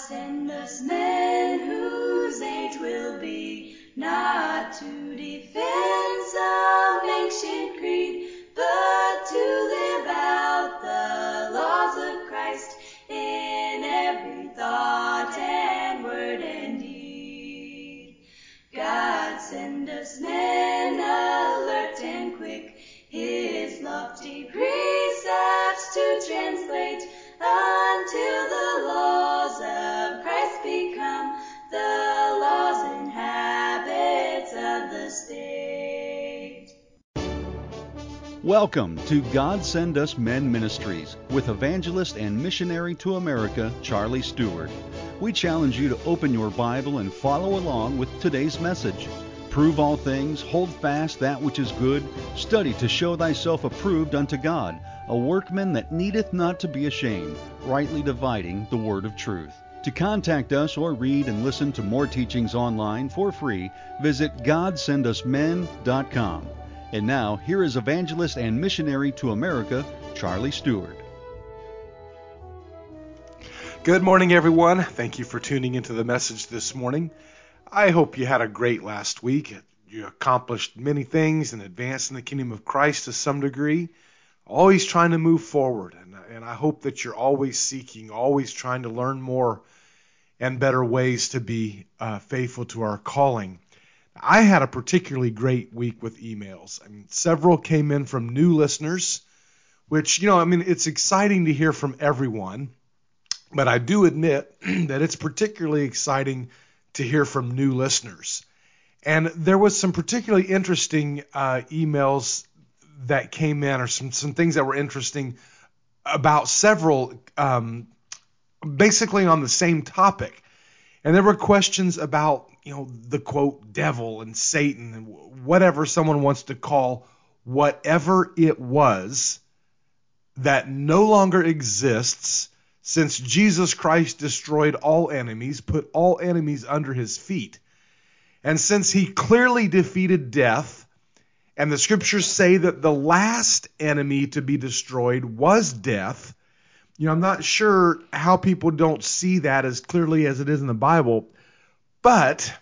send us men whose age will be not to defend some ancient creed, but to live out the laws of Christ in every thought and word and deed. God send us men alert and quick, his lofty precepts to translate, until the laws of Christ become the laws and habits of the state. Welcome to God Send Us Men Ministries with evangelist and missionary to America, Charlie Stewart. We challenge you to open your Bible and follow along with today's message. Prove all things, hold fast that which is good, study to show thyself approved unto God, a workman that needeth not to be ashamed, rightly dividing the word of truth. To contact us or read and listen to more teachings online for free, visit GodSendUsMen.com. And now, here is evangelist and missionary to America, Charlie Stewart. Good morning, everyone. Thank you for tuning into the message this morning. I hope you had a great last week. You accomplished many things and advanced in the kingdom of Christ to some degree, always trying to move forward. And I hope that you're always seeking, always trying to learn more and better ways to be faithful to our calling. I had a particularly great week with emails. Several came in from new listeners, which, it's exciting to hear from everyone. But I do admit that it's particularly exciting to hear from new listeners. And there was some particularly interesting emails that came in, or some things that were interesting about several, basically on the same topic. And there were questions about, the quote, devil and Satan and whatever someone wants to call whatever it was that no longer exists since Jesus Christ destroyed all enemies, put all enemies under his feet. And since he clearly defeated death, and the scriptures say that the last enemy to be destroyed was death, I'm not sure how people don't see that as clearly as it is in the Bible, but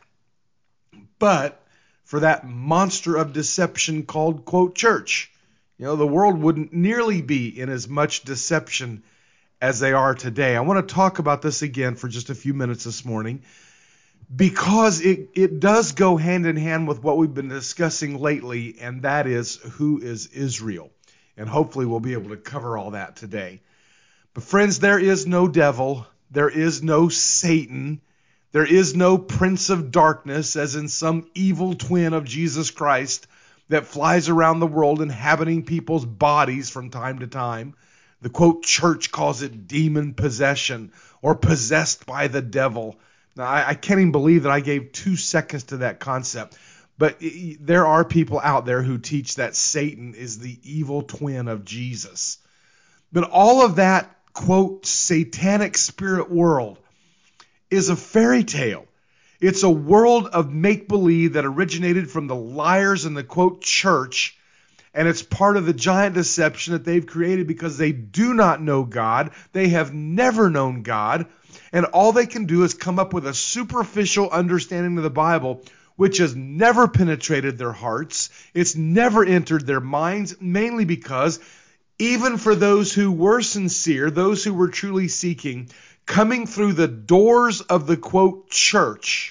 for that monster of deception called, quote, church, the world wouldn't nearly be in as much deception as they are today. I want to talk about this again for just a few minutes this morning, because it does go hand in hand with what we've been discussing lately, and that is, who is Israel? And hopefully we'll be able to cover all that today. But friends, there is no devil, there is no Satan, there is no prince of darkness, as in some evil twin of Jesus Christ that flies around the world inhabiting people's bodies from time to time. The quote church calls it demon possession or possessed by the devil. Now, I can't even believe that I gave 2 seconds to that concept. But there are people out there who teach that Satan is the evil twin of Jesus. But all of that, quote, satanic spirit world is a fairy tale. It's a world of make-believe that originated from the liars in the, quote, church. And it's part of the giant deception that they've created because they do not know God. They have never known God. And all they can do is come up with a superficial understanding of the Bible, which has never penetrated their hearts. It's never entered their minds, mainly because even for those who were sincere, those who were truly seeking, coming through the doors of the, quote, church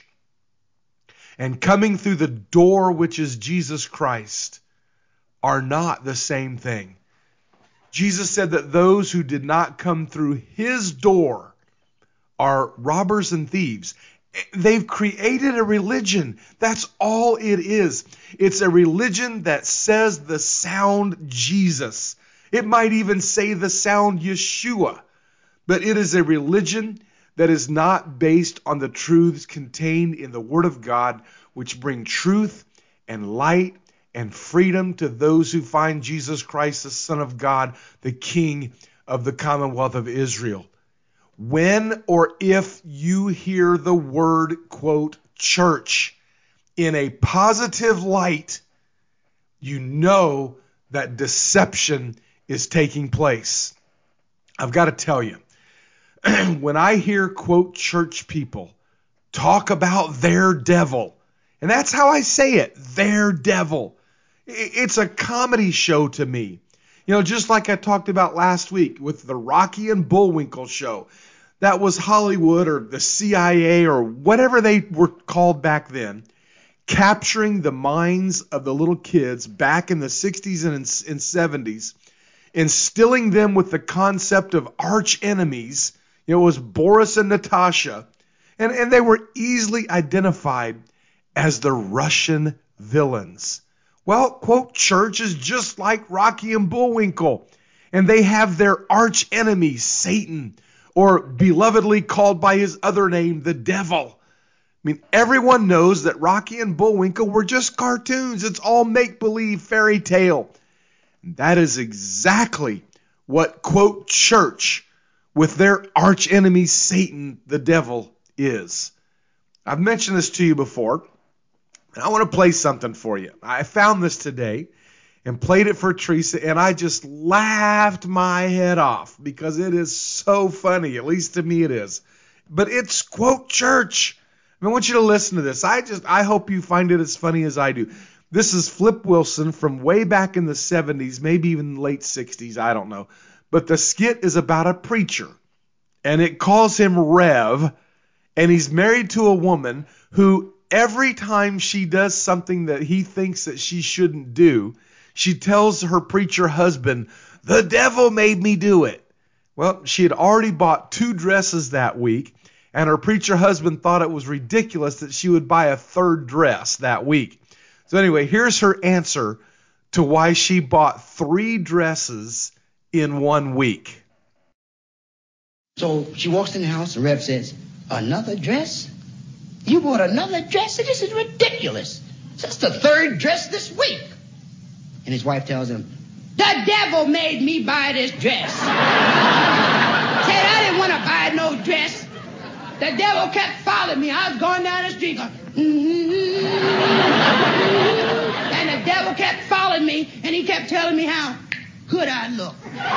and coming through the door which is Jesus Christ are not the same thing. Jesus said that those who did not come through his door are robbers and thieves. They've created a religion. That's all it is. It's a religion that says the sound Jesus. It might even say the sound Yeshua. But it is a religion that is not based on the truths contained in the Word of God, which bring truth and light and freedom to those who find Jesus Christ, the Son of God, the King of the Commonwealth of Israel. When or if you hear the word, quote, church in a positive light, you know that deception is taking place. I've got to tell you, when I hear, quote, church people talk about their devil, and that's how I say it, their devil. It's a comedy show to me. You know, just like I talked about last week with the Rocky and Bullwinkle show. That was Hollywood or the CIA or whatever they were called back then, capturing the minds of the little kids back in the 60s and 70s, instilling them with the concept of arch enemies. It was Boris and Natasha, and they were easily identified as the Russian villains. Well, quote, church is just like Rocky and Bullwinkle, and they have their arch enemy, Satan, or belovedly called by his other name, the devil. I mean, everyone knows that Rocky and Bullwinkle were just cartoons. It's all make-believe fairy tale. And that is exactly what, quote, church with their arch enemy, Satan, the devil, is. I've mentioned this to you before, and I want to play something for you. I found this today and played it for Teresa, and I just laughed my head off because it is so funny. At least to me it is. But it's, quote, church. I want you to listen to this. I hope you find it as funny as I do. This is Flip Wilson from way back in the 70s, maybe even late 60s, I don't know. But the skit is about a preacher, and it calls him Rev, and he's married to a woman who every time she does something that he thinks that she shouldn't do, she tells her preacher husband, the devil made me do it. Well, she had already bought 2 dresses that week, and her preacher husband thought it was ridiculous that she would buy a 3rd dress that week. So anyway, here's her answer to why she bought 3 dresses in 1 week. So she walks in the house and Rev says, another dress? You bought another dress? This is ridiculous. That's the 3rd dress this week. And his wife tells him, the devil made me buy this dress. Said I didn't want to buy no dress. The devil kept following me. I was going down the street going, and the devil kept following me, and he kept telling me how good I look.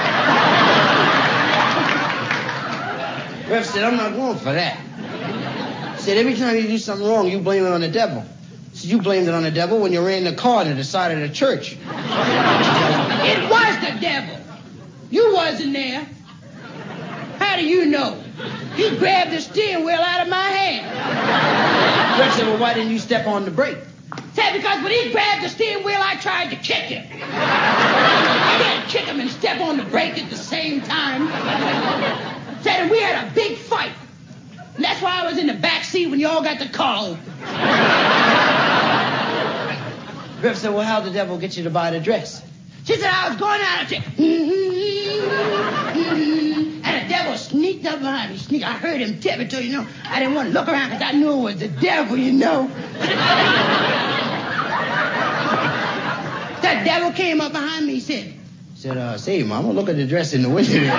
Rev said, I'm not going for that. Said, every time you do something wrong, you blame it on the devil. Said, you blamed it on the devil when you ran the car to the side of the church. It was the devil. You wasn't there. How do you know? He grabbed the steering wheel out of my hand. Rev said, well, why didn't you step on the brake? Said, because when he grabbed the steering wheel, I tried to kick him. I can't kick him and step on the brake at the same time. Said, and we had a big fight. And that's why I was in the back seat when you all got the car open. Rev said, well, how'd the devil get you to buy the dress? She said, I was going out and said, and the devil sneaked up behind me. I heard him tiptoe, you know. I didn't want to look around because I knew it was the devil, you know. The devil came up behind me, said, say, Mama, look at the dress in the window there.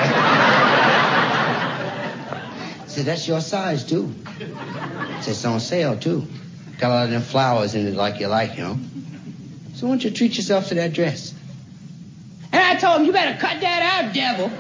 Said, that's your size, too. Said, it's on sale, too. Got a lot of them flowers in it like you like, you know. So why don't you treat yourself to that dress? And I told him, you better cut that out, devil.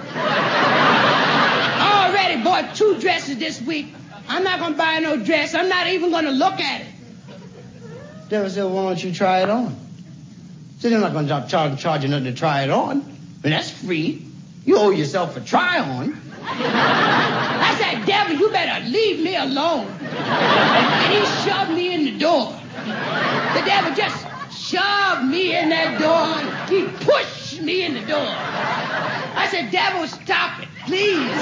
I already bought 2 dresses this week. I'm not going to buy no dress. I'm not even going to look at it. Devil said, well, why don't you try it on? Said, they're not going to charge you nothing to try it on. I mean, that's free. You owe yourself a try-on. I said, devil, you better leave me alone. And he shoved me in the door. The devil just shoved me in that door. He pushed me in the door. I said, devil, stop it, please.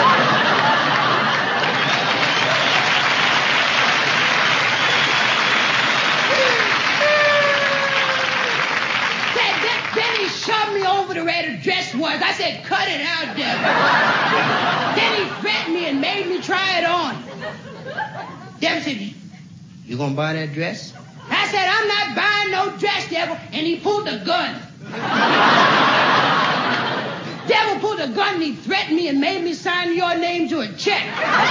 Then he shoved me over to where the dress was. I said, cut it out, devil. Then he threatened me and made me try it on. Devil said, you gonna buy that dress? I said, I'm not buying no dress, devil. And he pulled a gun. Devil pulled a gun and he threatened me and made me sign your name to a check.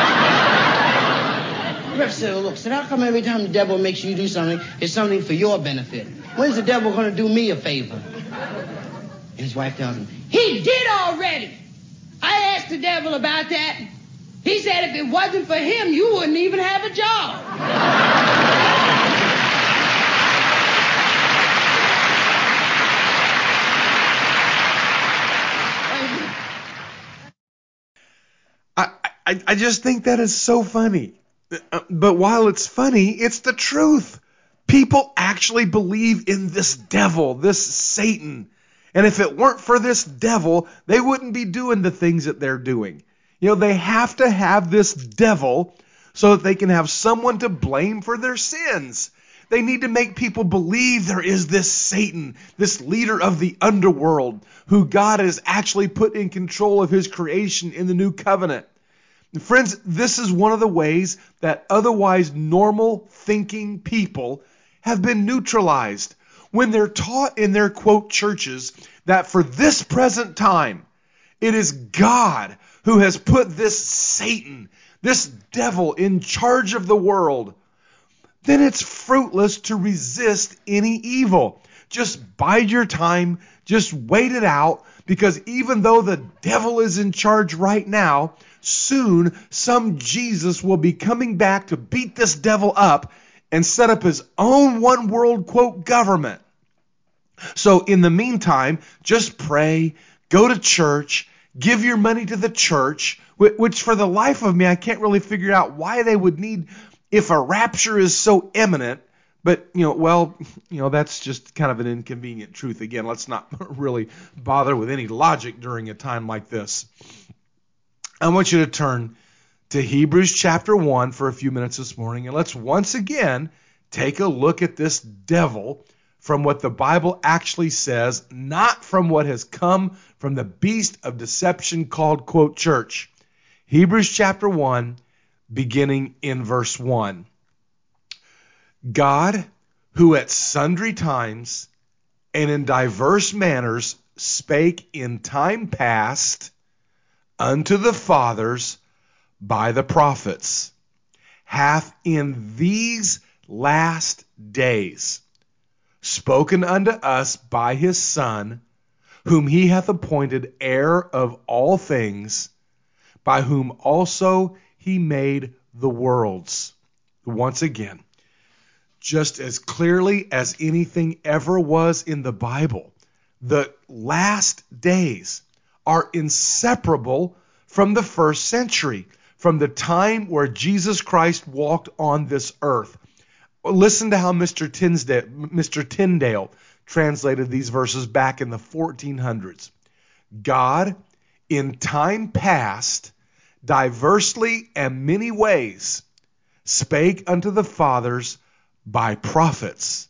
Rev said, well, look, so how come every time the devil makes you do something, it's something for your benefit? When's the devil going to do me a favor? And his wife tells him, he did already. I asked the devil about that. He said if it wasn't for him, you wouldn't even have a job. I just think that is so funny. But while it's funny, it's the truth. People actually believe in this devil, this Satan. And if it weren't for this devil, they wouldn't be doing the things that they're doing. You know, they have to have this devil so that they can have someone to blame for their sins. They need to make people believe there is this Satan, this leader of the underworld, who God has actually put in control of his creation in the new covenant. Friends, this is one of the ways that otherwise normal thinking people have been neutralized when they're taught in their, quote, churches that for this present time, it is God who has put this Satan, this devil in charge of the world. Then it's fruitless to resist any evil. Just bide your time, just wait it out, because even though the devil is in charge right now, soon some Jesus will be coming back to beat this devil up and set up his own one world, quote, government. So in the meantime, just pray, go to church, give your money to the church, which for the life of me, I can't really figure out why they would need, if a rapture is so imminent. But, that's just kind of an inconvenient truth. Again, let's not really bother with any logic during a time like this. I want you to turn to Hebrews chapter 1 for a few minutes this morning, and let's once again take a look at this devil from what the Bible actually says, not from what has come from the beast of deception called, quote, church. Hebrews chapter 1, beginning in verse 1. God, who at sundry times and in diverse manners spake in time past unto the fathers by the prophets, hath in these last days spoken unto us by his Son, whom he hath appointed heir of all things, by whom also he made the worlds. Once again, just as clearly as anything ever was in the Bible, the last days are inseparable from the first century, from the time where Jesus Christ walked on this earth. Listen to how Mr. Tyndale translated these verses back in the 1400s. God, in time past, diversely and many ways, spake unto the fathers by prophets.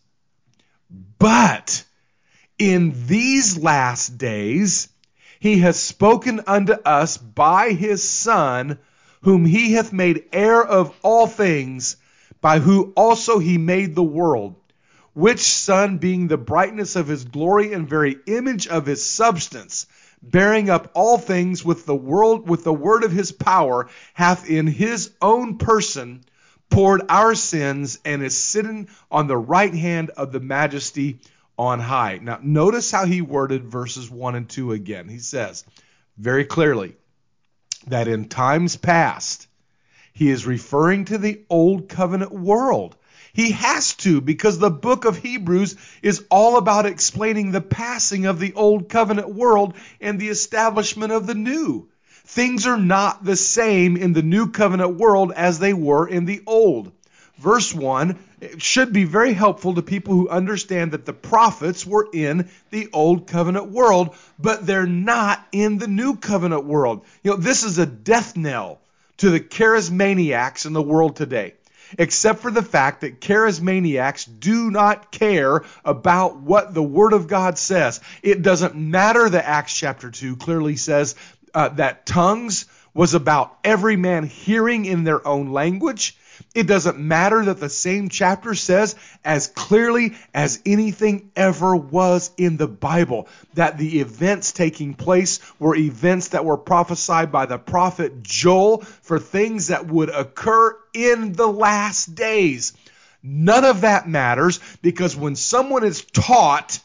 But in these last days, he has spoken unto us by his Son, whom he hath made heir of all things, by whom also he made the world, which Son, being the brightness of his glory and very image of his substance, bearing up all things with the word of his power, hath in his own person poured our sins, and is sitting on the right hand of the majesty on high. Now, notice how he worded verses 1 and 2 again. He says very clearly that in times past, he is referring to the old covenant world. He has to, because the book of Hebrews is all about explaining the passing of the old covenant world and the establishment of the new. Things are not the same in the new covenant world as they were in the old. Verse 1 should be very helpful to people who understand that the prophets were in the old covenant world, but they're not in the new covenant world. This is a death knell to the charismaniacs in the world today, except for the fact that charismaniacs do not care about what the Word of God says. It doesn't matter that Acts chapter 2 clearly says that tongues was about every man hearing in their own language. It doesn't matter that the same chapter says as clearly as anything ever was in the Bible that the events taking place were events that were prophesied by the prophet Joel for things that would occur in the last days. None of that matters, because when someone is taught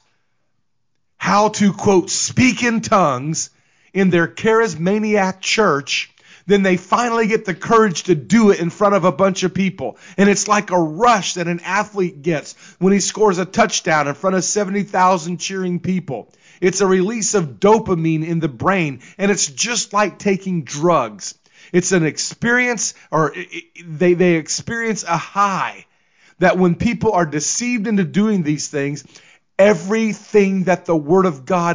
how to, quote, speak in tongues in their charismaniac church, Then they finally get the courage to do it in front of a bunch of people. And it's like a rush that an athlete gets when he scores a touchdown in front of 70,000 cheering people. It's a release of dopamine in the brain, and it's just like taking drugs. It's an experience, or they experience a high that when people are deceived into doing these things, everything that the Word of God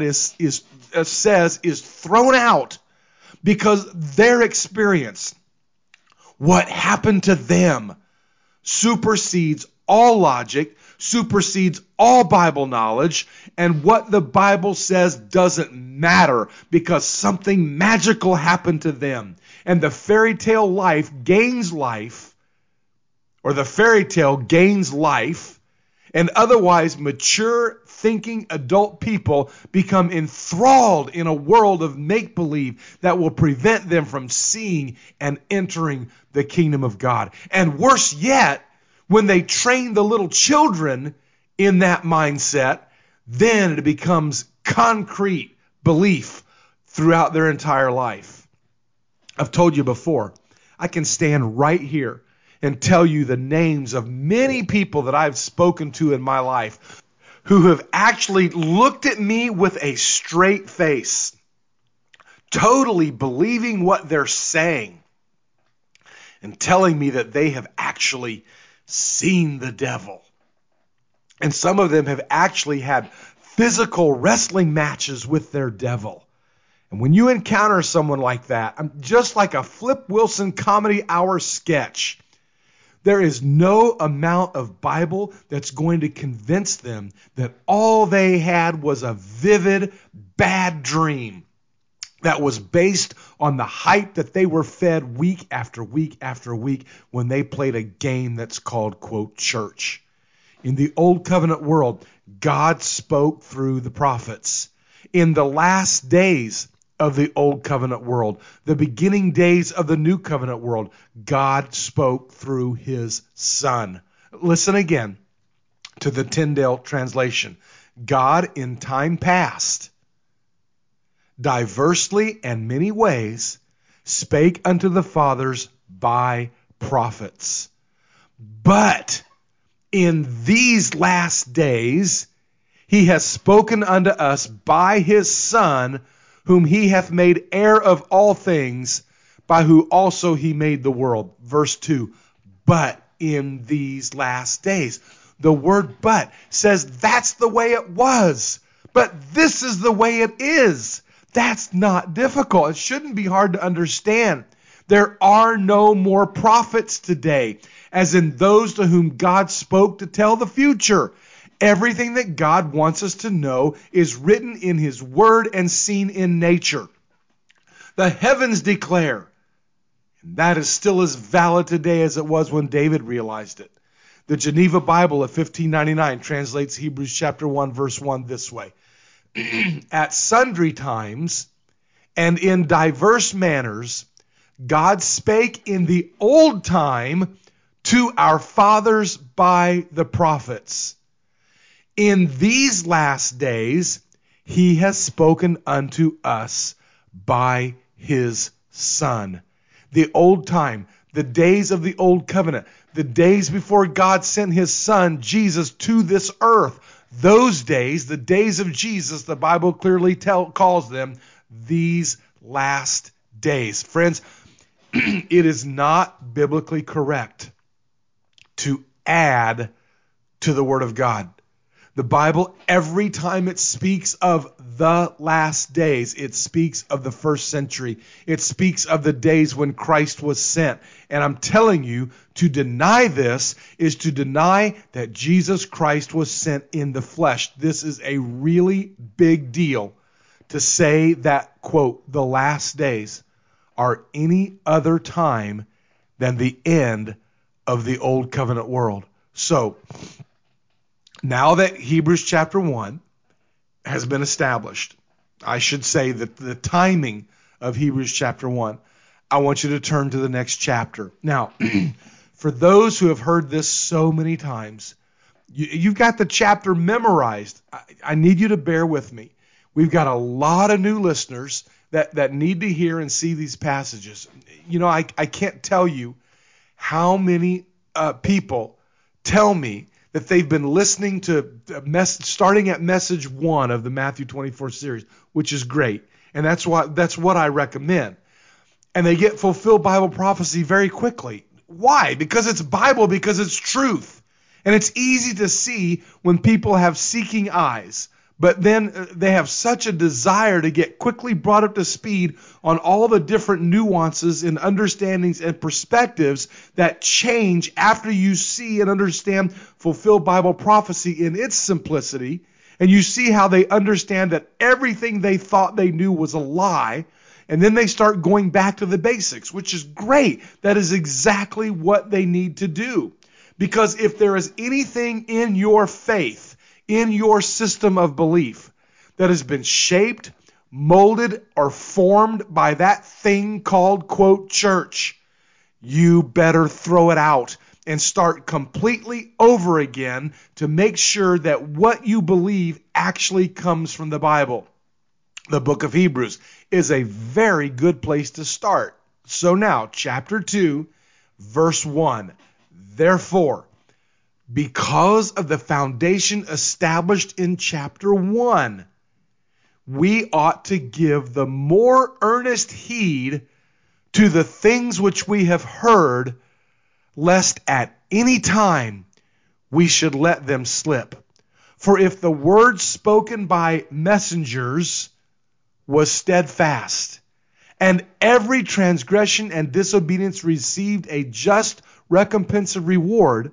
says is thrown out, because their experience, what happened to them, supersedes all logic, supersedes all Bible knowledge, and what the Bible says doesn't matter because something magical happened to them. And the fairy tale life gains life, or the fairy tale gains life, and otherwise mature, thinking adult people become enthralled in a world of make-believe that will prevent them from seeing and entering the kingdom of God. And worse yet, when they train the little children in that mindset, then it becomes concrete belief throughout their entire life. I've told you before, I can stand right here and tell you the names of many people that I've spoken to in my life who have actually looked at me with a straight face, totally believing what they're saying, and telling me that they have actually seen the devil. And some of them have actually had physical wrestling matches with their devil. And when you encounter someone like that, I'm just like a Flip Wilson Comedy Hour sketch. There is no amount of Bible that's going to convince them that all they had was a vivid, bad dream that was based on the hype that they were fed week after week after week when they played a game that's called, quote, church. In the Old Covenant world, God spoke through the prophets. In the last days of the Old Covenant world, the beginning days of the New Covenant world, God spoke through his Son. Listen again to the Tyndale translation. God in time past, diversely and many ways, spake unto the fathers by prophets. But in these last days, he has spoken unto us by his Son, whom he hath made heir of all things, by who also he made the world. Verse 2, but in these last days. The word but says that's the way it was, but this is the way it is. That's not difficult. It shouldn't be hard to understand. There are no more prophets today, as in those to whom God spoke to tell the future. Everything that God wants us to know is written in his word and seen in nature. The heavens declare, and that is still as valid today as it was when David realized it. The Geneva Bible of 1599 translates Hebrews chapter 1 verse 1 this way. At sundry times and in diverse manners, God spake in the old time to our fathers by the prophets. In these last days, he has spoken unto us by his Son. The old time, the days of the old covenant, the days before God sent his Son, Jesus, to this earth. Those days, the days of Jesus, the Bible clearly calls them these last days. Friends, it is not biblically correct to add to the Word of God. The Bible, every time it speaks of the last days, it speaks of the first century. It speaks of the days when Christ was sent. And I'm telling you, to deny this is to deny that Jesus Christ was sent in the flesh. This is a really big deal to say that, quote, the last days are any other time than the end of the Old Covenant world. So, now that Hebrews chapter 1 has been established, I should say that the timing of Hebrews chapter 1, I want you to turn to the next chapter. Now, for those who have heard this so many times, you've got the chapter memorized. I need you to bear with me. We've got a lot of new listeners. that need to hear and see these passages. You know, I can't tell you how many people tell me that they've been listening to starting at message 1 of the Matthew 24 series, which is great. And that's what I recommend. And they get fulfilled Bible prophecy very quickly. Why? Because it's Bible, because it's truth. And it's easy to see when people have seeking eyes. But then they have such a desire to get quickly brought up to speed on all the different nuances and understandings and perspectives that change after you see and understand fulfilled Bible prophecy in its simplicity. And you see how they understand that everything they thought they knew was a lie. And then they start going back to the basics, which is great. That is exactly what they need to do. Because if there is anything in your faith, in your system of belief, that has been shaped, molded, or formed by that thing called, quote, church, you better throw it out and start completely over again to make sure that what you believe actually comes from the Bible. The book of Hebrews is a very good place to start. So now, chapter 2, verse 1. Therefore, because of the foundation established in chapter 1, we ought to give the more earnest heed to the things which we have heard, lest at any time we should let them slip. For if the word spoken by messengers was steadfast, and every transgression and disobedience received a just recompense of reward,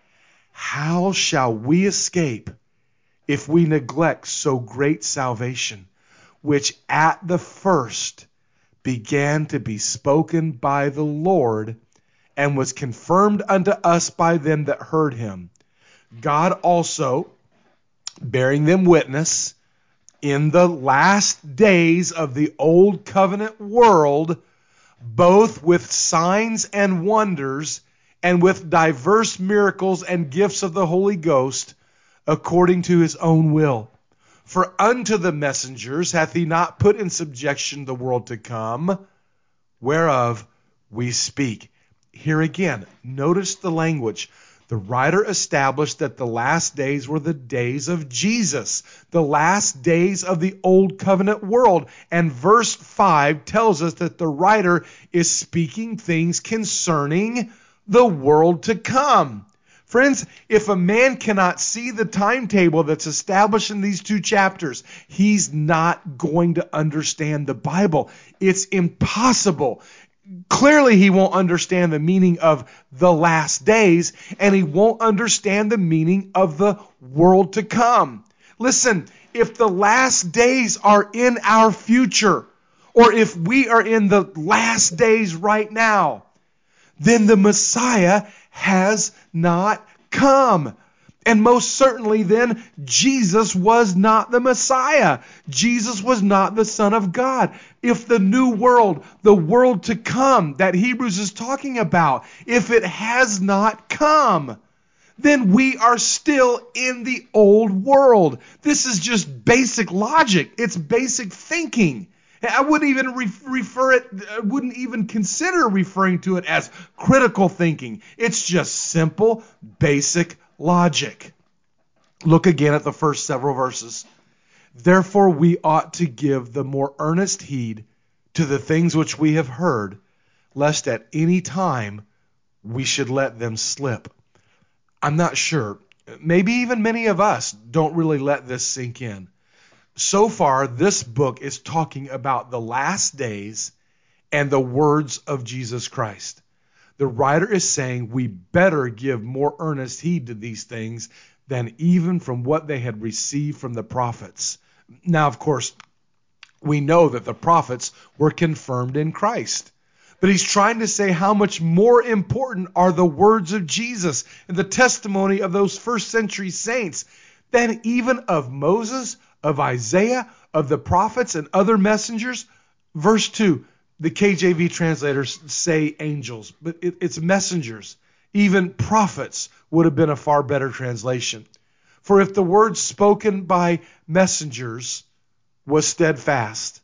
how shall we escape if we neglect so great salvation, which at the first began to be spoken by the Lord, and was confirmed unto us by them that heard him? God also, bearing them witness, in the last days of the old covenant world, both with signs and wonders, and with diverse miracles and gifts of the Holy Ghost, according to his own will. For unto the messengers hath he not put in subjection the world to come, whereof we speak. Here again, notice the language. The writer established that the last days were the days of Jesus, the last days of the old covenant world. And verse 5 tells us that the writer is speaking things concerning the world to come. Friends, if a man cannot see the timetable that's established in these 2 chapters, he's not going to understand the Bible. It's impossible. Clearly, he won't understand the meaning of the last days, and he won't understand the meaning of the world to come. Listen, if the last days are in our future, or if we are in the last days right now, then the Messiah has not come. And most certainly then, Jesus was not the Messiah. Jesus was not the Son of God. If the new world, the world to come that Hebrews is talking about, if it has not come, then we are still in the old world. This is just basic logic. It's basic thinking. I wouldn't even consider referring to it as critical thinking. It's just simple, basic logic. Look again at the first several verses. Therefore we ought to give the more earnest heed to the things which we have heard, lest at any time we should let them slip. I'm not sure. Maybe even many of us don't really let this sink in. So far, this book is talking about the last days and the words of Jesus Christ. The writer is saying we better give more earnest heed to these things than even from what they had received from the prophets. Now, of course, we know that the prophets were confirmed in Christ. But he's trying to say how much more important are the words of Jesus and the testimony of those first century saints than even of Moses, of Isaiah, of the prophets and other messengers. Verse 2, the KJV translators say angels, but it's messengers. Even prophets would have been a far better translation. For if the word spoken by messengers was steadfast,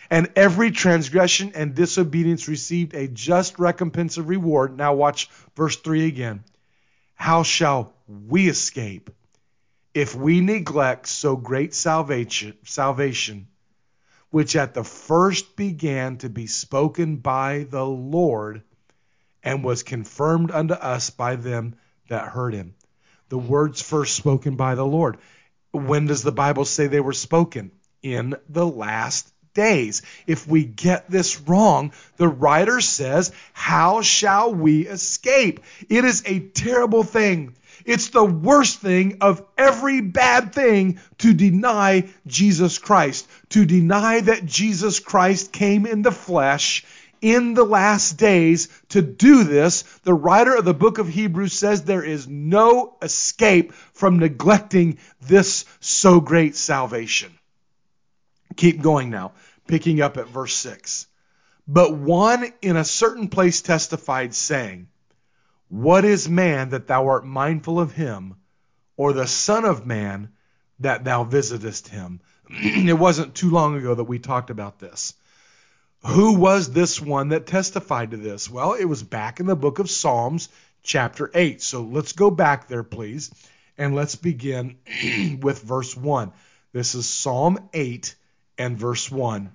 And every transgression and disobedience received a just recompense of reward. Now watch verse 3 again. How shall we escape if we neglect so great salvation, which at the first began to be spoken by the Lord, and was confirmed unto us by them that heard him? The words first spoken by the Lord. When does the Bible say they were spoken? In the last days. If we get this wrong, the writer says, how shall we escape? It is a terrible thing. It's the worst thing of every bad thing to deny Jesus Christ, to deny that Jesus Christ came in the flesh in the last days to do this. The writer of the book of Hebrews says there is no escape from neglecting this so great salvation. Keep going now, picking up at verse 6. But one in a certain place testified, saying, what is man that thou art mindful of him, or the son of man that thou visitest him? It wasn't too long ago that we talked about this. Who was this one that testified to this? Well, it was back in the book of Psalms, chapter 8. So let's go back there, please, and let's begin with verse 1. This is Psalm 8 and verse 1.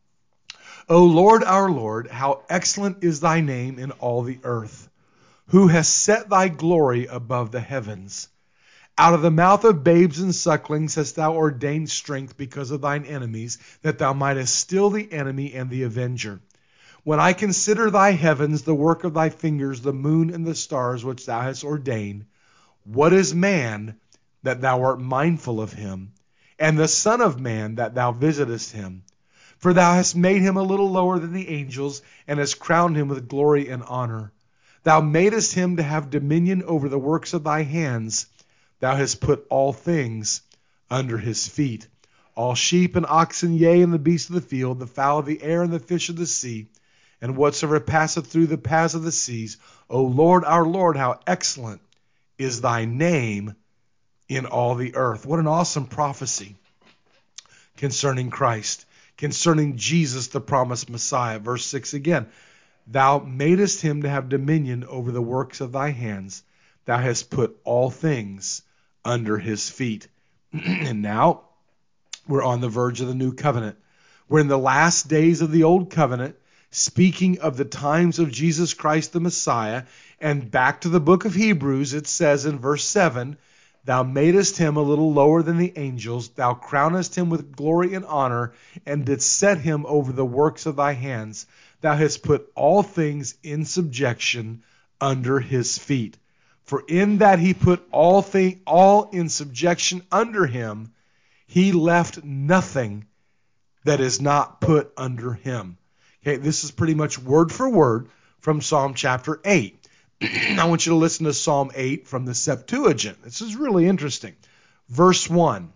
O Lord, our Lord, how excellent is thy name in all the earth, who has set thy glory above the heavens. Out of the mouth of babes and sucklings hast thou ordained strength because of thine enemies, that thou mightest still the enemy and the avenger. When I consider thy heavens, the work of thy fingers, the moon and the stars which thou hast ordained, what is man that thou art mindful of him, and the son of man that thou visitest him? For thou hast made him a little lower than the angels, and hast crowned him with glory and honor. Thou madest him to have dominion over the works of thy hands. Thou hast put all things under his feet, all sheep and oxen, yea, and the beasts of the field, the fowl of the air, and the fish of the sea, and whatsoever passeth through the paths of the seas. O Lord, our Lord, how excellent is thy name in all the earth. What an awesome prophecy concerning Christ, concerning Jesus, the promised Messiah. Verse 6 again. Thou madest him to have dominion over the works of thy hands. Thou hast put all things under his feet. And now we're on the verge of the new covenant. We're in the last days of the old covenant, speaking of the times of Jesus Christ the Messiah. And back to the book of Hebrews, it says in verse 7, thou madest him a little lower than the angels. Thou crownest him with glory and honor, and didst set him over the works of thy hands. Thou hast put all things in subjection under his feet. For in that he put all in subjection under him, he left nothing that is not put under him. Okay, this is pretty much word for word from Psalm chapter 8. I want you to listen to Psalm 8 from the Septuagint. This is really interesting. Verse 1.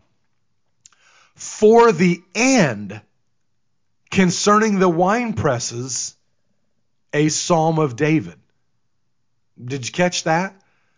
For the end concerning the wine presses, a psalm of David. Did you catch that?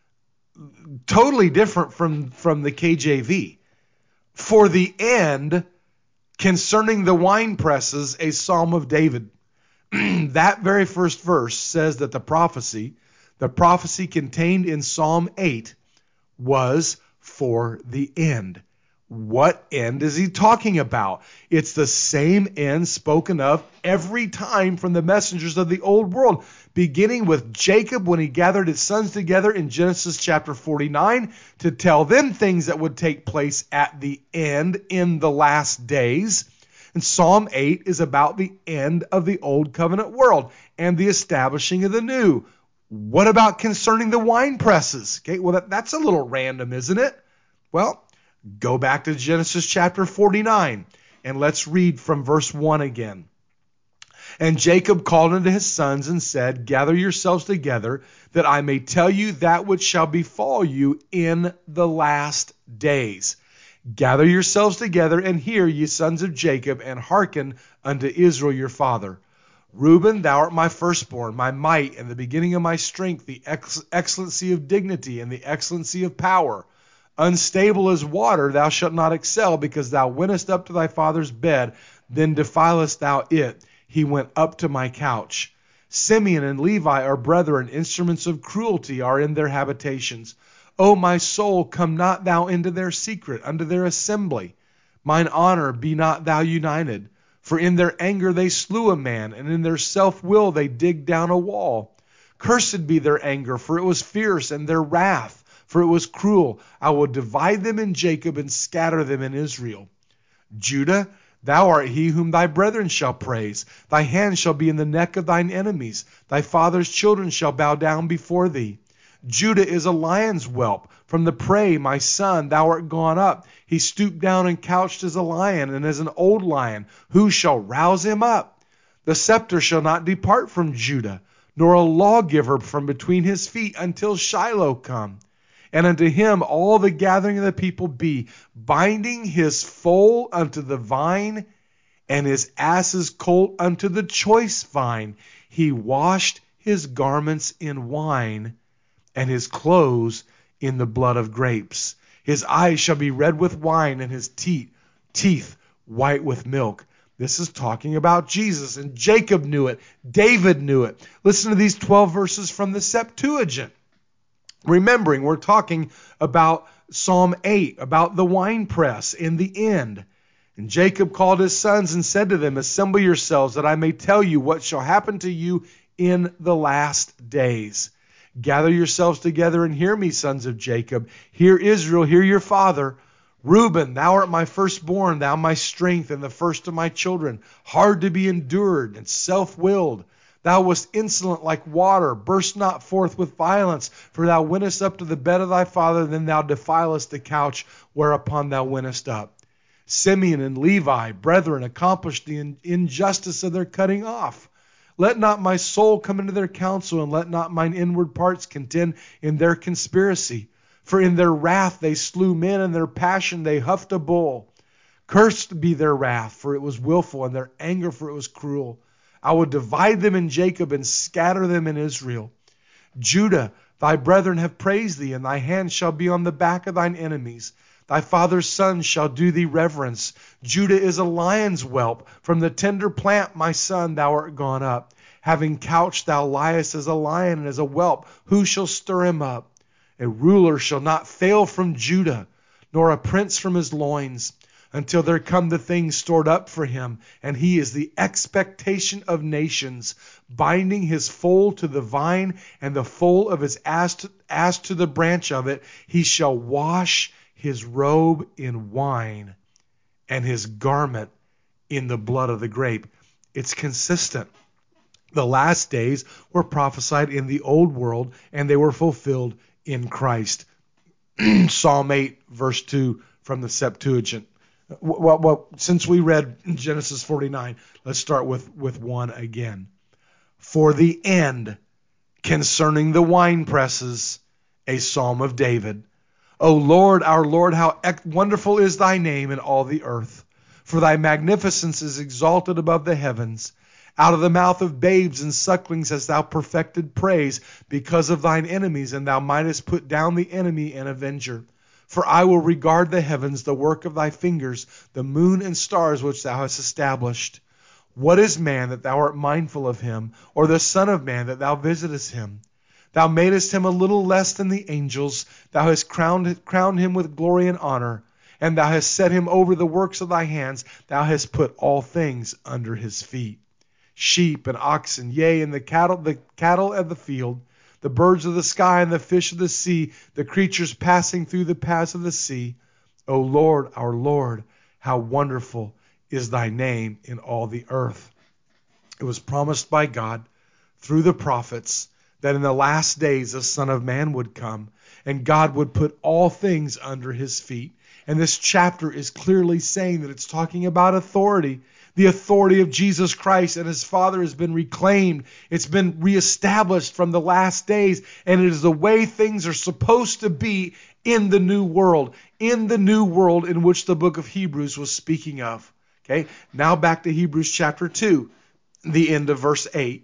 Totally different from the KJV. For the end concerning the wine presses, a psalm of David. That very first verse says that the prophecy contained in Psalm 8 was for the end. What end is he talking about? It's the same end spoken of every time from the messengers of the old world, beginning with Jacob when he gathered his sons together in Genesis chapter 49 to tell them things that would take place at the end in the last days. And Psalm 8 is about the end of the old covenant world and the establishing of the new. What about concerning the wine presses? Okay, well, that's a little random, isn't it? Well, go back to Genesis chapter 49 and let's read from verse 1 again. And Jacob called unto his sons and said, gather yourselves together, that I may tell you that which shall befall you in the last days. Gather yourselves together and hear, ye sons of Jacob, and hearken unto Israel your father. Reuben, thou art my firstborn, my might, and the beginning of my strength, the excellency of dignity, and the excellency of power. Unstable as water, thou shalt not excel, because thou wentest up to thy father's bed. then defilest thou it. He went up to my couch. Simeon and Levi are brethren, instruments of cruelty are in their habitations. O my soul, come not thou into their secret, unto their assembly. Mine honor, be not thou united. For in their anger they slew a man, and in their self-will they digged down a wall. Cursed be their anger, for it was fierce, and their wrath, for it was cruel. I will divide them in Jacob and scatter them in Israel. Judah, thou art he whom thy brethren shall praise. Thy hand shall be in the neck of thine enemies. Thy father's children shall bow down before thee. Judah is a lion's whelp. From the prey, my son, thou art gone up. He stooped down and couched as a lion, and as an old lion. Who shall rouse him up? The scepter shall not depart from Judah, nor a lawgiver from between his feet, until Shiloh come. And unto him all the gathering of the people be, binding his foal unto the vine, and his ass's colt unto the choice vine. He washed his garments in wine, and his clothes in the blood of grapes. His eyes shall be red with wine, and his teeth white with milk. This is talking about Jesus, and Jacob knew it. David knew it. Listen to these 12 verses from the Septuagint. Remembering, we're talking about Psalm 8, about the winepress in the end. And Jacob called his sons and said to them, assemble yourselves, that I may tell you what shall happen to you in the last days. Gather yourselves together and hear me, sons of Jacob. Hear Israel, hear your father. Reuben, thou art my firstborn, thou my strength, and the first of my children, hard to be endured and self-willed. Thou wast insolent like water, burst not forth with violence, for thou wentest up to the bed of thy father, then thou defilest the couch whereupon thou wentest up. Simeon and Levi, brethren, accomplished the injustice of their cutting off. Let not my soul come into their counsel, and let not mine inward parts contend in their conspiracy. For in their wrath they slew men, and in their passion they huffed a bull. Cursed be their wrath, for it was willful, and their anger, for it was cruel. I will divide them in Jacob and scatter them in Israel. Judah, thy brethren have praised thee, and thy hand shall be on the back of thine enemies. Thy father's sons shall do thee reverence. Judah is a lion's whelp. From the tender plant, my son, thou art gone up. Having couched, thou liest as a lion and as a whelp. Who shall stir him up? A ruler shall not fail from Judah, nor a prince from his loins, until there come the things stored up for him, and he is the expectation of nations, binding his foal to the vine, and the foal of his ass to the branch of it. He shall wash his robe in wine, and his garment in the blood of the grape. It's consistent. The last days were prophesied in the old world, and they were fulfilled in Christ. Psalm 8, verse 2 from the Septuagint. Well, since we read Genesis 49, let's start with 1 again. For the end concerning the wine presses, a psalm of David. O Lord, our Lord, how wonderful is thy name in all the earth. For thy magnificence is exalted above the heavens. Out of the mouth of babes and sucklings hast thou perfected praise because of thine enemies, and thou mightest put down the enemy and avenger. For I will regard the heavens, the work of thy fingers, the moon and stars which thou hast established. What is man that thou art mindful of him, or the son of man that thou visitest him? Thou madest him a little less than the angels. Thou hast crowned him with glory and honor, and thou hast set him over the works of thy hands. Thou hast put all things under his feet. Sheep and oxen, yea, and the cattle of the field, the birds of the sky and the fish of the sea, the creatures passing through the paths of the sea. O Lord, our Lord, how wonderful is thy name in all the earth. It was promised by God through the prophets that in the last days the Son of Man would come, and God would put all things under his feet. And this chapter is clearly saying that it's talking about authority. The authority of Jesus Christ and his Father has been reclaimed. It's been reestablished from the last days, and it is the way things are supposed to be in the new world in which the book of Hebrews was speaking of. Okay, now back to Hebrews chapter 2, the end of verse 8.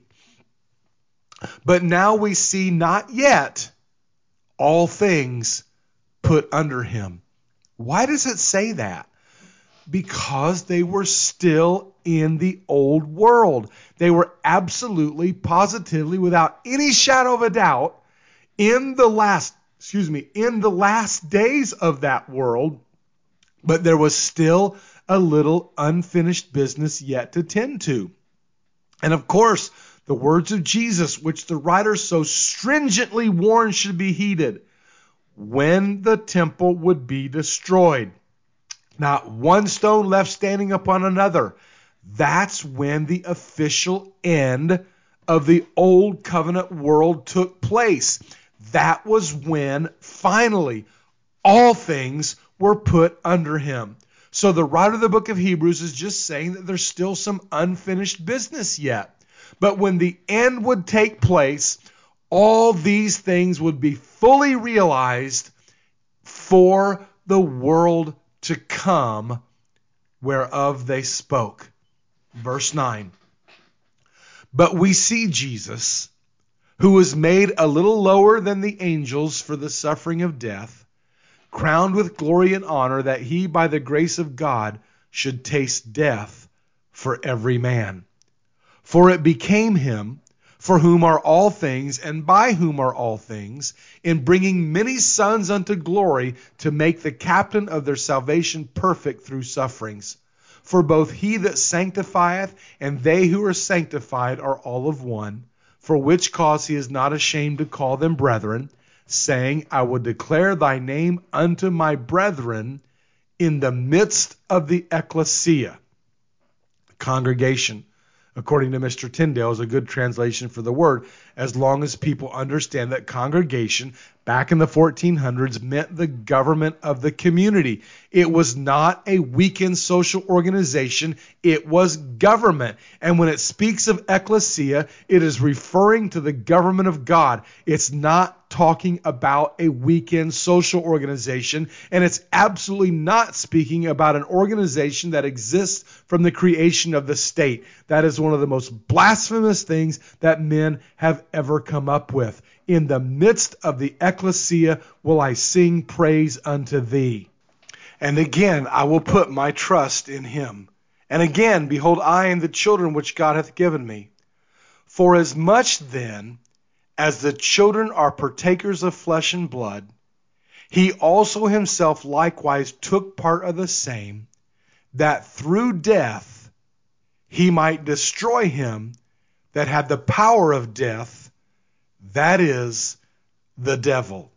But now we see not yet all things put under him. Why does it say that? Because they were still in the old world. They were absolutely, positively, without any shadow of a doubt, in the last days of that world, but there was still a little unfinished business yet to tend to. And of course, the words of Jesus, which the writer so stringently warned should be heeded, when the temple would be destroyed. Not one stone left standing upon another. That's when the official end of the old covenant world took place. That was when, finally, all things were put under him. So the writer of the book of Hebrews is just saying that there's still some unfinished business yet. But when the end would take place, all these things would be fully realized for the world to come, whereof they spoke. Verse 9. But we see Jesus, who was made a little lower than the angels for the suffering of death, crowned with glory and honor, that he, by the grace of God, should taste death for every man. For it became him, for whom are all things, and by whom are all things, in bringing many sons unto glory, to make the captain of their salvation perfect through sufferings. For both he that sanctifieth and they who are sanctified are all of one, for which cause he is not ashamed to call them brethren, saying, I will declare thy name unto my brethren in the midst of the ecclesia. Congregation, according to Mr. Tyndale, is a good translation for the word, as long as people understand that congregation back in the 1400s meant the government of the community. It was not a weekend social organization. It was government. And when it speaks of ecclesia, it is referring to the government of God. It's not talking about a weekend social organization, and it's absolutely not speaking about an organization that exists from the creation of the state. That is one of the most blasphemous things that men have ever come up with. In the midst of the ecclesia will I sing praise unto thee. And again I will put my trust in him. And again, behold, I and the children which God hath given me. For as much then as the children are partakers of flesh and blood, he also himself likewise took part of the same, that through death he might destroy him that had the power of death, that is, the devil.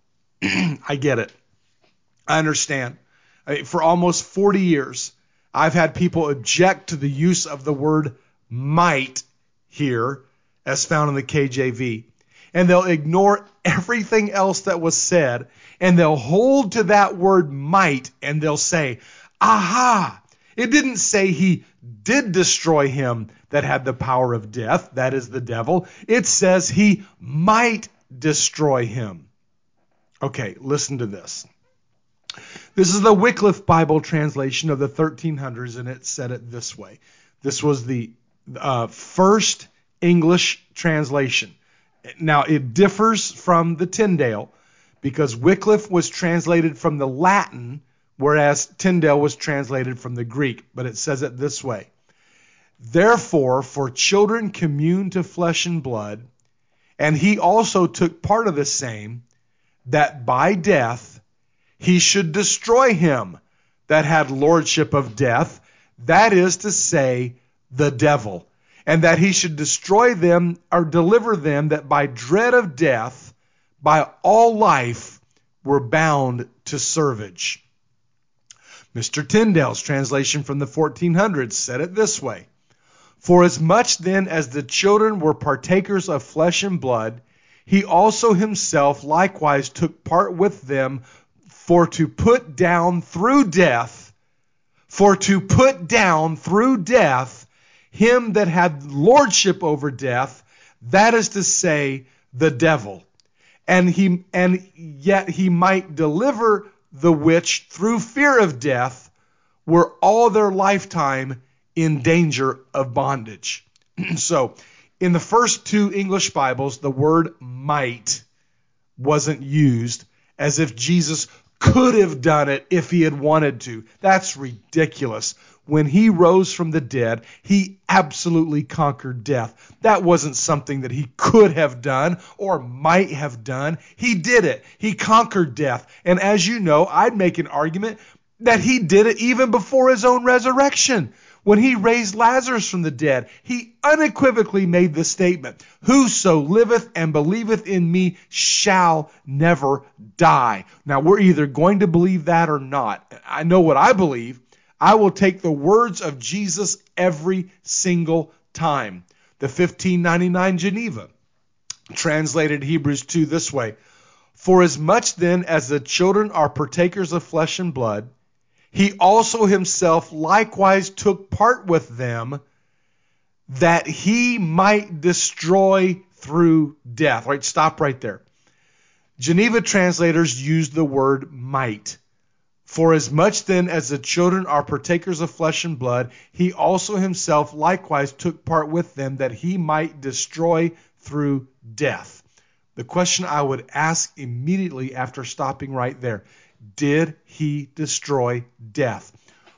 I get it. I understand. For almost 40 years, I've had people object to the use of the word might here, as found in the KJV. And they'll ignore everything else that was said, and they'll hold to that word might, and they'll say, aha, it didn't say he did destroy him that had the power of death, that is the devil. It says he might destroy him. Okay, listen to this. This is the Wycliffe Bible translation of the 1300s, and it said it this way. This was the first English translation. Now, it differs from the Tyndale because Wycliffe was translated from the Latin, whereas Tyndale was translated from the Greek. But it says it this way. Therefore, for children commune to flesh and blood, and he also took part of the same, that by death he should destroy him that had lordship of death, that is to say, the devil, and that he should destroy them or deliver them that by dread of death, by all life, were bound to servage. Mr. Tyndale's translation from the 1400s said it this way. For as much then as the children were partakers of flesh and blood, he also himself likewise took part with them for to put down through death him that had lordship over death, that is to say, the devil. And yet he might deliver the which through fear of death were all their lifetime in danger of bondage. So, in the first two English Bibles, the word might wasn't used, as if Jesus could have done it if he had wanted to. That's ridiculous. When he rose from the dead, he absolutely conquered death. That wasn't something that he could have done or might have done. He did it. He conquered death. And as you know, I'd make an argument that he did it even before his own resurrection. When he raised Lazarus from the dead, he unequivocally made the statement, "Whoso liveth and believeth in me shall never die." Now, we're either going to believe that or not. I know what I believe. I will take the words of Jesus every single time. The 1599 Geneva translated Hebrews 2 this way: "For as much then as the children are partakers of flesh and blood, he also himself likewise took part with them, that he might destroy through death." Right? Stop right there. Geneva translators use the word might. "For as much then as the children are partakers of flesh and blood, he also himself likewise took part with them, that he might destroy through death." The question I would ask immediately after stopping right there: did he destroy death?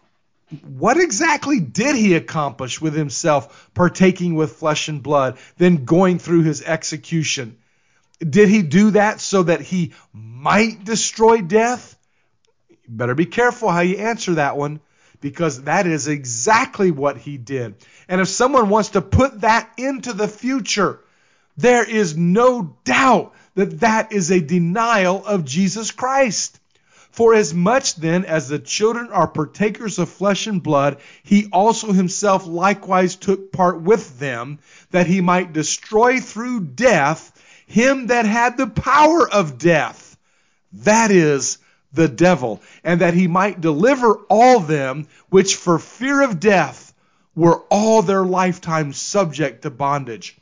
What exactly did he accomplish with himself partaking with flesh and blood, then going through his execution? Did he do that so that he might destroy death? You better be careful how you answer that one, because that is exactly what he did. And if someone wants to put that into the future, there is no doubt that that is a denial of Jesus Christ. "For as much then as the children are partakers of flesh and blood, he also himself likewise took part with them, that he might destroy through death him that had the power of death, that is, the devil, and that he might deliver all them which for fear of death were all their lifetime subject to bondage."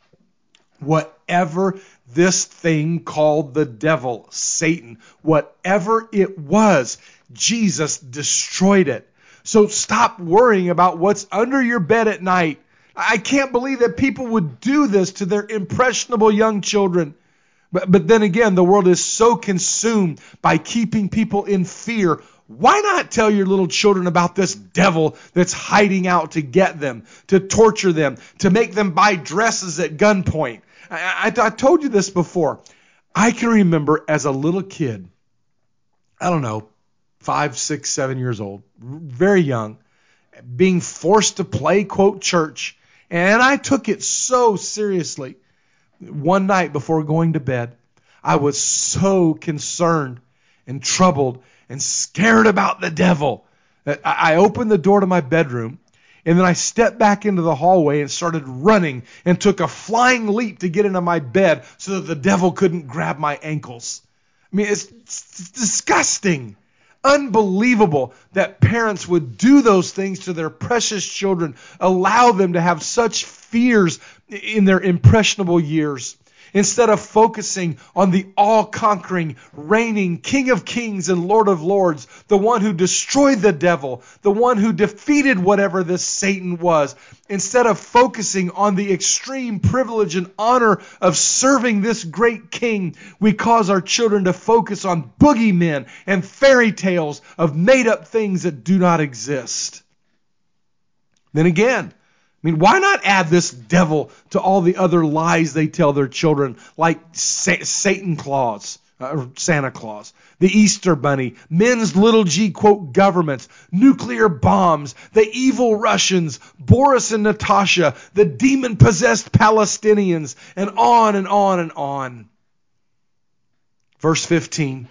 Whatever this thing called the devil, Satan, whatever it was, Jesus destroyed it. So stop worrying about what's under your bed at night. I can't believe that people would do this to their impressionable young children. But then again, the world is so consumed by keeping people in fear. Why not tell your little children about this devil that's hiding out to get them, to torture them, to make them buy dresses at gunpoint? I told you this before. I can remember as a little kid, I don't know, 5, 6, 7 years old, very young, being forced to play, quote, church. And I took it so seriously. One night before going to bed, I was so concerned and troubled and scared about the devil that I opened the door to my bedroom, and then I stepped back into the hallway and started running and took a flying leap to get into my bed so that the devil couldn't grab my ankles. I mean, it's disgusting. Unbelievable that parents would do those things to their precious children, allow them to have such fears in their impressionable years, instead of focusing on the all-conquering, reigning King of Kings and Lord of Lords, the one who destroyed the devil, the one who defeated whatever this Satan was. Instead of focusing on the extreme privilege and honor of serving this great king, we cause our children to focus on boogeymen and fairy tales of made-up things that do not exist. Then again, why not add this devil to all the other lies they tell their children, like Satan Claus, or Santa Claus, the Easter Bunny, men's little g, quote, governments, nuclear bombs, the evil Russians, Boris and Natasha, the demon-possessed Palestinians, and on and on and on. Verse 15.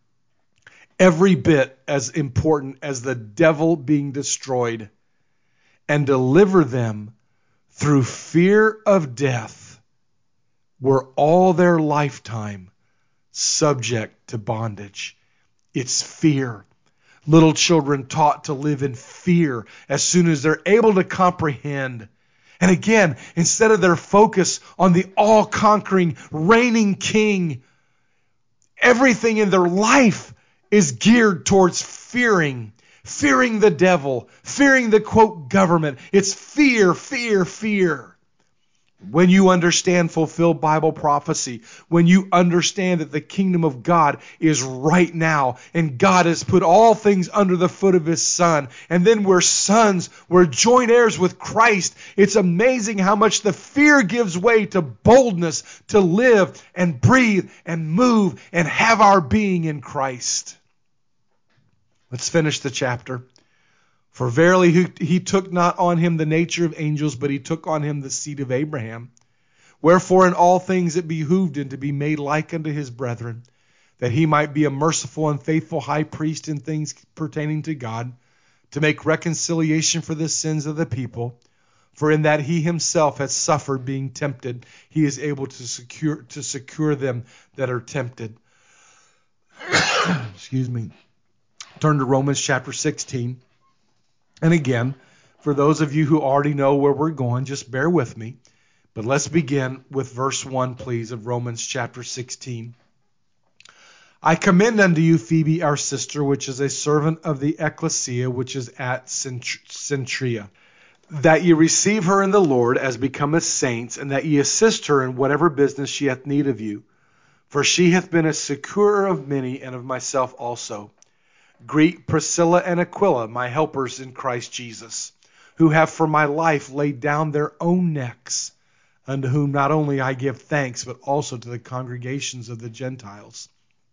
Every bit as important as the devil being destroyed, and deliver them through fear of death, were all their lifetime subject to bondage. It's fear. Little children taught to live in fear as soon as they're able to comprehend. And again, instead of their focus on the all-conquering, reigning king, everything in their life is geared towards fearing the devil, fearing the, quote, government. It's fear, fear, fear. When you understand fulfilled Bible prophecy, when you understand that the kingdom of God is right now, and God has put all things under the foot of His Son, and then we're sons, we're joint heirs with Christ, it's amazing how much the fear gives way to boldness to live and breathe and move and have our being in Christ. Let's finish the chapter. For verily he took not on him the nature of angels, but he took on him the seed of Abraham. Wherefore in all things it behooved him to be made like unto his brethren, that he might be a merciful and faithful high priest in things pertaining to God, to make reconciliation for the sins of the people. For in that he himself has suffered being tempted, he is able to secure them that are tempted. Excuse me. Turn to Romans chapter 16. And again, for those of you who already know where we're going, just bear with me. But let's begin with verse 1, please, of Romans chapter 16. I commend unto you Phoebe, our sister, which is a servant of the ecclesia, which is at Cenchrea, that ye receive her in the Lord as becometh saints, and that ye assist her in whatever business she hath need of you. For she hath been a securer of many, and of myself also. Greet Priscilla and Aquila, my helpers in Christ Jesus, who have for my life laid down their own necks, unto whom not only I give thanks, but also to the congregations of the Gentiles.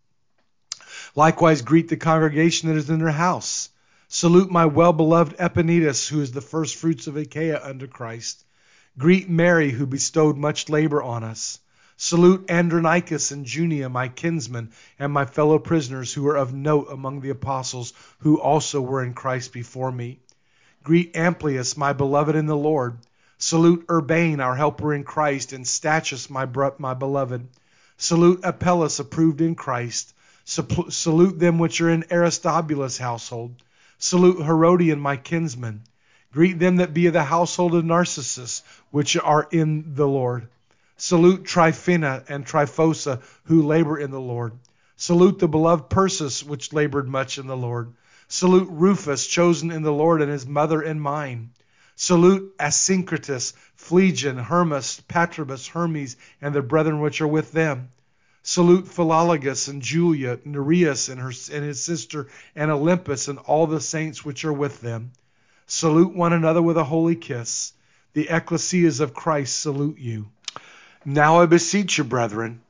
Likewise greet the congregation that is in their house. Salute my well-beloved Epaenetus, who is the first fruits of Achaia unto Christ. Greet Mary, who bestowed much labor on us. Salute Andronicus and Junia, my kinsmen, and my fellow prisoners who are of note among the apostles, who also were in Christ before me. Greet Amplias, my beloved in the Lord. Salute Urbane, our helper in Christ, and Stachys, my beloved. Salute Apelles, approved in Christ. Salute them which are in Aristobulus' household. Salute Herodian, my kinsman. Greet them that be of the household of Narcissus, which are in the Lord. Salute Tryphena and Tryphosa, who labor in the Lord. Salute the beloved Persis, which labored much in the Lord. Salute Rufus, chosen in the Lord, and his mother and mine. Salute Asyncritus, Phlegon, Hermas, Patrobas, Hermes, and the brethren which are with them. Salute Philologus and Julia, Nereus and his sister, and Olympus, and all the saints which are with them. Salute one another with a holy kiss. The ecclesias of Christ salute you. Now I beseech you, brethren,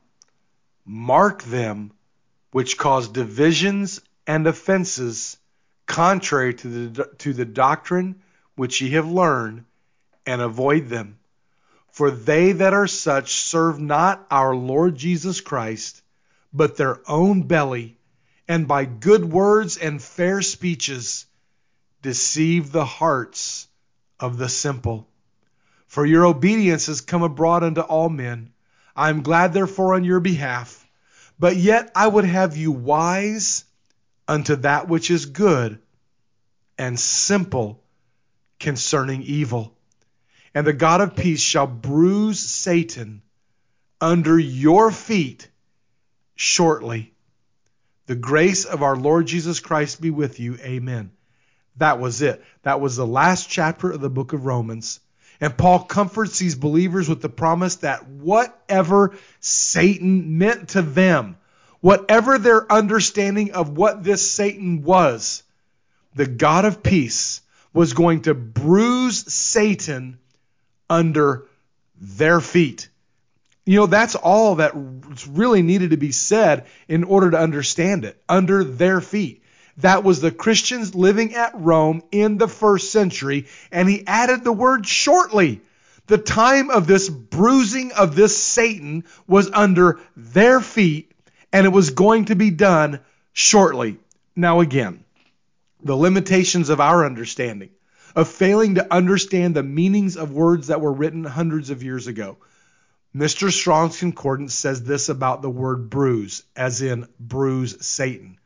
mark them which cause divisions and offenses contrary to the doctrine which ye have learned, and avoid them. For they that are such serve not our Lord Jesus Christ, but their own belly, and by good words and fair speeches deceive the hearts of the simple. For your obedience has come abroad unto all men. I am glad therefore on your behalf. But yet I would have you wise unto that which is good, and simple concerning evil. And the God of peace shall bruise Satan under your feet shortly. The grace of our Lord Jesus Christ be with you. Amen. That was it. That was the last chapter of the book of Romans. And Paul comforts these believers with the promise that whatever Satan meant to them, whatever their understanding of what this Satan was, the God of peace was going to bruise Satan under their feet. You know, that's all that really needed to be said in order to understand it. Under their feet. That was the Christians living at Rome in the first century, and he added the word shortly. The time of this bruising of this Satan was under their feet, and it was going to be done shortly. Now again, the limitations of our understanding, of failing to understand the meanings of words that were written hundreds of years ago. Mr. Strong's Concordance says this about the word bruise, as in bruise Satan.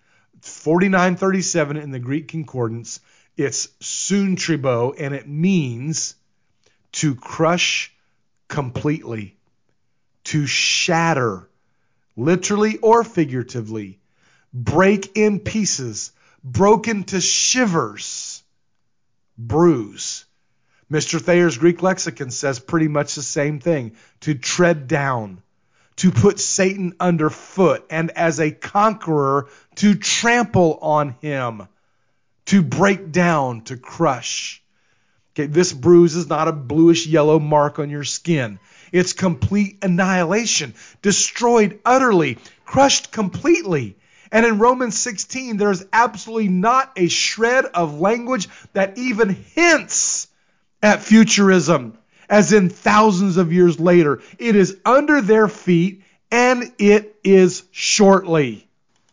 4937 in the Greek Concordance, it's suntribo, and it means to crush completely, to shatter, literally or figuratively, break in pieces, broken to shivers, bruise. Mr. Thayer's Greek lexicon says pretty much the same thing. To tread down, to put Satan underfoot, and as a conqueror, to trample on him, to break down, to crush. Okay, this bruise is not a bluish yellow mark on your skin. It's complete annihilation, destroyed utterly, crushed completely. And in Romans 16, there's absolutely not a shred of language that even hints at futurism, as in thousands of years later. It is under their feet, and it is shortly.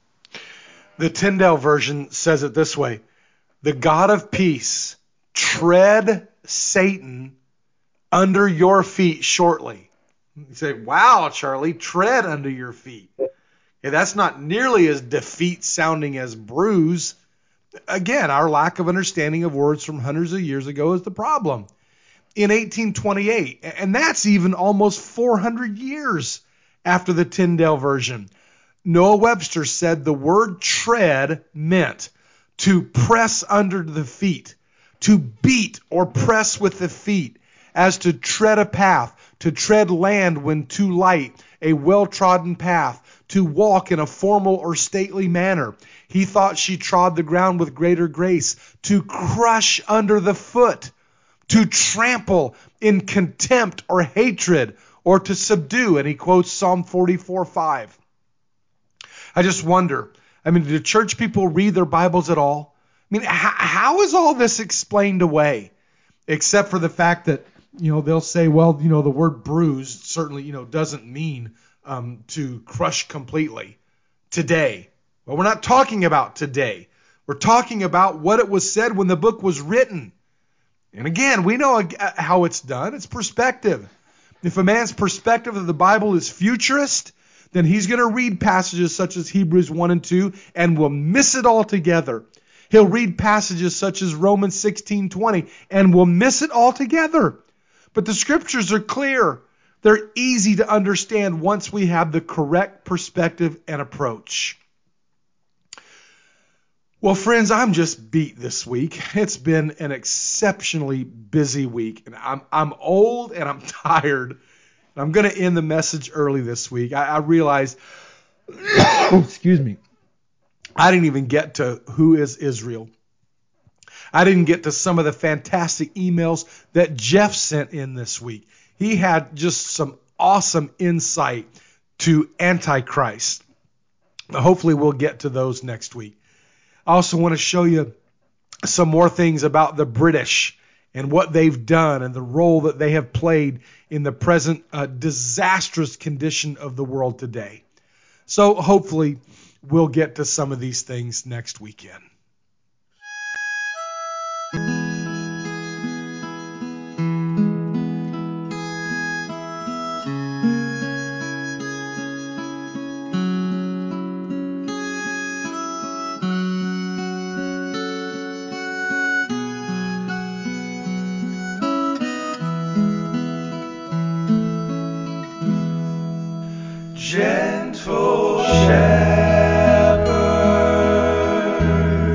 The Tyndale version says it this way: the God of peace tread Satan under your feet shortly. You say, wow, Charlie, tread under your feet. Yeah, that's not nearly as defeat sounding as bruise. Again, our lack of understanding of words from hundreds of years ago is the problem. In 1828, and that's even almost 400 years after the Tyndale version, Noah Webster said the word tread meant to press under the feet, to beat or press with the feet, as to tread a path, to tread land when too light, a well-trodden path, to walk in a formal or stately manner. He thought she trod the ground with greater grace, to crush under the foot, to trample in contempt or hatred, or to subdue. And he quotes Psalm 44:5. I just wonder, do church people read their Bibles at all? How is all this explained away? Except for the fact that, they'll say, well, the word bruised certainly, doesn't mean to crush completely today. Well, we're not talking about today. We're talking about what it was said when the book was written. And again, we know how it's done. It's perspective. If a man's perspective of the Bible is futurist, then he's going to read passages such as Hebrews 1 and 2 and will miss it altogether. He'll read passages such as Romans 16:20 and will miss it altogether. But the scriptures are clear. They're easy to understand once we have the correct perspective and approach. Well, friends, I'm just beat this week. It's been an exceptionally busy week, and I'm old and I'm tired. I'm going to end the message early this week. I realized, excuse me, I didn't even get to who is Israel. I didn't get to some of the fantastic emails that Jeff sent in this week. He had just some awesome insight to Antichrist. Hopefully we'll get to those next week. I also want to show you some more things about the British and what they've done and the role that they have played in the present disastrous condition of the world today. So hopefully we'll get to some of these things next weekend. Gentle shepherd,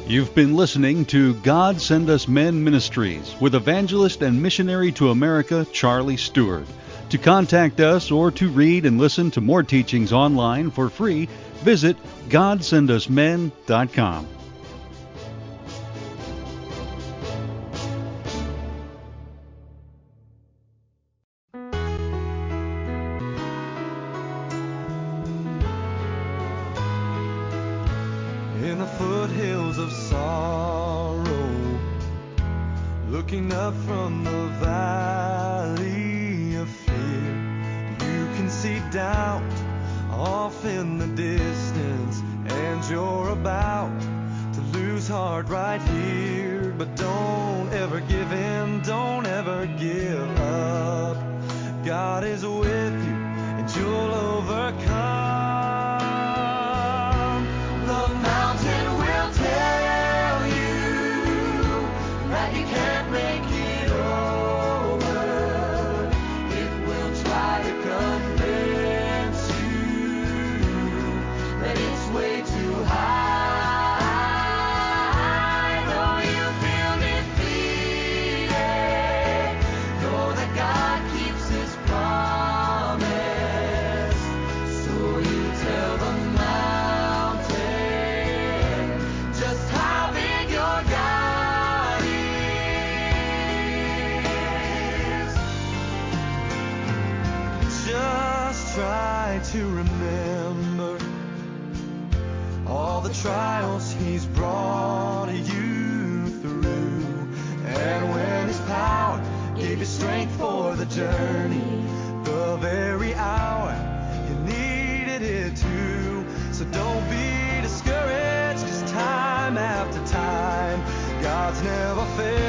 You've been listening to God Send Us Men Ministries with evangelist and missionary to America, Charlie Stewart. To contact us or to read and listen to more teachings online for free, visit GodSendUsMen.com. In the foothills of sorrow, looking up from the valley of fear, you can see doubt off in the distance, and you're about to lose heart right here. But don't ever give in, don't ever give up. God is with you, and you'll overcome. The mountain will tell you that you can't make it over. It will try to convince you that it's way too high. Though you feel defeated, know that God keeps His promise. So you tell the mountain just how big your God is. Just try to remember all the trials He's brought you through, and when His power gave you strength for the journey, the very hour you needed it too. So don't be discouraged, 'cause time after time, God's never failed.